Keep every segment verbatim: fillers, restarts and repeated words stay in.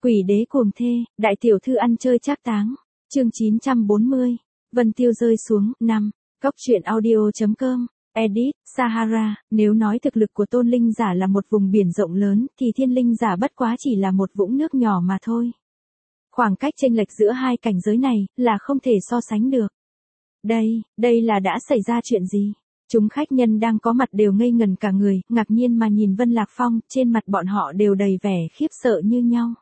Quỷ đế cuồng thê, đại tiểu thư ăn chơi trác táng. Chương chín trăm bốn mươi. Vân Tiêu rơi xuống. năm. Góc truyện audio.com. Edit, Sahara. Nếu nói thực lực của tôn linh giả là một vùng biển rộng lớn, thì thiên linh giả bất quá chỉ là một vũng nước nhỏ mà thôi. Khoảng cách chênh lệch giữa hai cảnh giới này, là không thể so sánh được. Đây, đây là đã xảy ra chuyện gì? Chúng khách nhân đang có mặt đều ngây ngần cả người, ngạc nhiên mà nhìn Vân Lạc Phong, trên mặt bọn họ đều đầy vẻ khiếp sợ như nhau.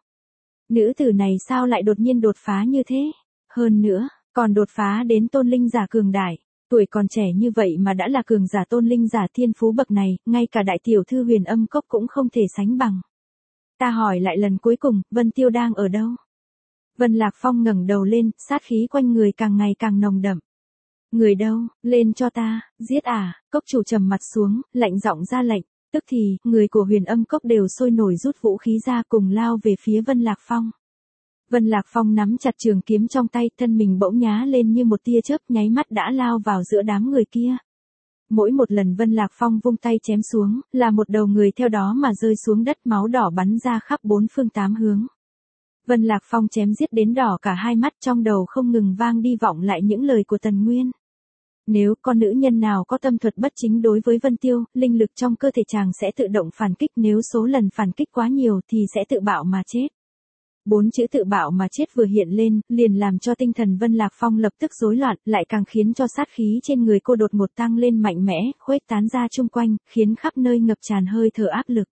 Nữ tử này sao lại đột nhiên đột phá như thế? Hơn nữa, còn đột phá đến tôn linh giả cường đại. Tuổi còn trẻ như vậy mà đã là cường giả tôn linh giả thiên phú bậc này, ngay cả đại tiểu thư Huyền Âm Cốc cũng không thể sánh bằng. Ta hỏi lại lần cuối cùng, Vân Tiêu đang ở đâu? Vân Lạc Phong ngẩng đầu lên, sát khí quanh người càng ngày càng nồng đậm. Người đâu, lên cho ta, giết à, cốc chủ trầm mặt xuống, lạnh giọng ra lệnh, tức thì, người của Huyền Âm Cốc đều sôi nổi rút vũ khí ra cùng lao về phía Vân Lạc Phong. Vân Lạc Phong nắm chặt trường kiếm trong tay, thân mình bỗng nhá lên như một tia chớp, nháy mắt đã lao vào giữa đám người kia. Mỗi một lần Vân Lạc Phong vung tay chém xuống, là một đầu người theo đó mà rơi xuống đất, máu đỏ bắn ra khắp bốn phương tám hướng. Vân Lạc Phong chém giết đến đỏ cả hai mắt, trong đầu không ngừng vang đi vọng lại những lời của Tần Nguyên. Nếu con nữ nhân nào có tâm thuật bất chính đối với Vân Tiêu, linh lực trong cơ thể chàng sẽ tự động phản kích, nếu số lần phản kích quá nhiều thì sẽ tự bạo mà chết. Bốn chữ tự bạo mà chết vừa hiện lên, liền làm cho tinh thần Vân Lạc Phong lập tức rối loạn, lại càng khiến cho sát khí trên người cô đột ngột tăng lên mạnh mẽ, khuếch tán ra chung quanh, khiến khắp nơi ngập tràn hơi thở áp lực.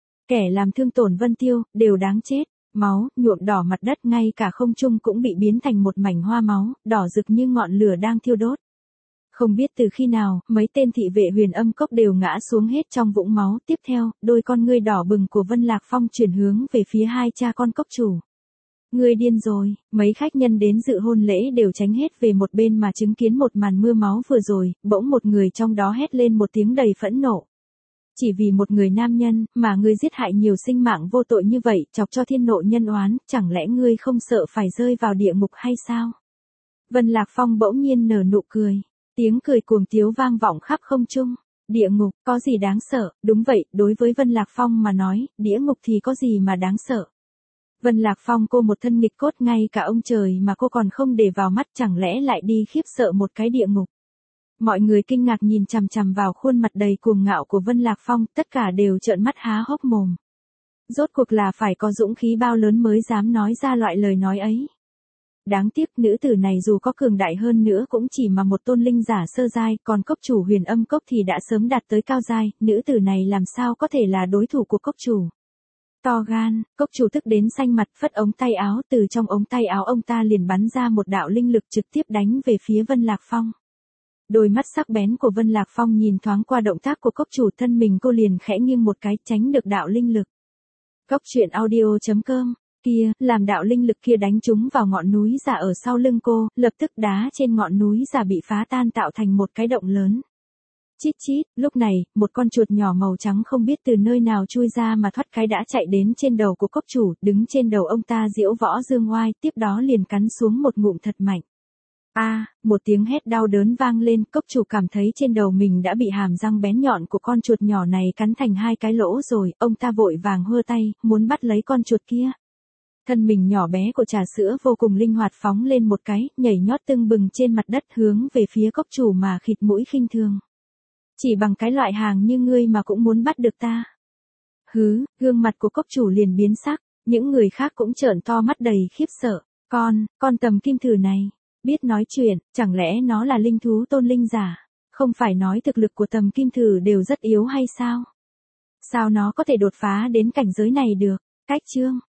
Kẻ làm thương tổn Vân Tiêu, đều đáng chết. Máu, nhuộm đỏ mặt đất, ngay cả không trung cũng bị biến thành một mảnh hoa máu, đỏ rực như ngọn lửa đang thiêu đốt. Không biết từ khi nào, mấy tên thị vệ Huyền Âm Cốc đều ngã xuống hết trong vũng máu. Tiếp theo, đôi con ngươi đỏ bừng của Vân Lạc Phong chuyển hướng về phía hai cha con cốc chủ. Ngươi điên rồi, mấy khách nhân đến dự hôn lễ đều tránh hết về một bên mà chứng kiến một màn mưa máu vừa rồi, bỗng một người trong đó hét lên một tiếng đầy phẫn nộ. Chỉ vì một người nam nhân, mà ngươi giết hại nhiều sinh mạng vô tội như vậy, chọc cho thiên nộ nhân oán, chẳng lẽ ngươi không sợ phải rơi vào địa ngục hay sao? Vân Lạc Phong bỗng nhiên nở nụ cười. Tiếng cười cuồng tiếu vang vọng khắp không trung. Địa ngục, có gì đáng sợ? Đúng vậy, đối với Vân Lạc Phong mà nói, địa ngục thì có gì mà đáng sợ? Vân Lạc Phong, cô một thân nghịch cốt, ngay cả ông trời mà cô còn không để vào mắt, chẳng lẽ lại đi khiếp sợ một cái địa ngục? Mọi người kinh ngạc nhìn chằm chằm vào khuôn mặt đầy cuồng ngạo của Vân Lạc Phong, tất cả đều trợn mắt há hốc mồm. Rốt cuộc là phải có dũng khí bao lớn mới dám nói ra loại lời nói ấy. Đáng tiếc, nữ tử này dù có cường đại hơn nữa cũng chỉ mà một tôn linh giả sơ giai, còn cốc chủ Huyền Âm Cốc thì đã sớm đạt tới cao giai, nữ tử này làm sao có thể là đối thủ của cốc chủ. To gan, cốc chủ tức đến xanh mặt, phất ống tay áo, từ trong ống tay áo ông ta liền bắn ra một đạo linh lực trực tiếp đánh về phía Vân Lạc Phong. Đôi mắt sắc bén của Vân Lạc Phong nhìn thoáng qua động tác của cốc chủ, thân mình cô liền khẽ nghiêng một cái, tránh được đạo linh lực. Góc truyện audio.com. Kia, làm đạo linh lực kia đánh trúng vào ngọn núi giả ở sau lưng cô, lập tức đá trên ngọn núi giả bị phá tan tạo thành một cái động lớn. Chít chít, lúc này, một con chuột nhỏ màu trắng không biết từ nơi nào chui ra mà thoát cái đã chạy đến trên đầu của cốc chủ, đứng trên đầu ông ta diễu võ dương oai, tiếp đó liền cắn xuống một ngụm thật mạnh. A, à, một tiếng hét đau đớn vang lên, cốc chủ cảm thấy trên đầu mình đã bị hàm răng bén nhọn của con chuột nhỏ này cắn thành hai cái lỗ rồi, ông ta vội vàng hơ tay, muốn bắt lấy con chuột kia. Thân mình nhỏ bé của trà sữa vô cùng linh hoạt phóng lên một cái, nhảy nhót tưng bừng trên mặt đất hướng về phía cốc chủ mà khịt mũi khinh thường. Chỉ bằng cái loại hàng như ngươi mà cũng muốn bắt được ta. Hứ, gương mặt của cốc chủ liền biến sắc, những người khác cũng trợn to mắt đầy khiếp sợ. Con, con tầm kim thử này, biết nói chuyện, chẳng lẽ nó là linh thú tôn linh giả? Không phải nói thực lực của tầm kim thử đều rất yếu hay sao? Sao nó có thể đột phá đến cảnh giới này được? Cách chương.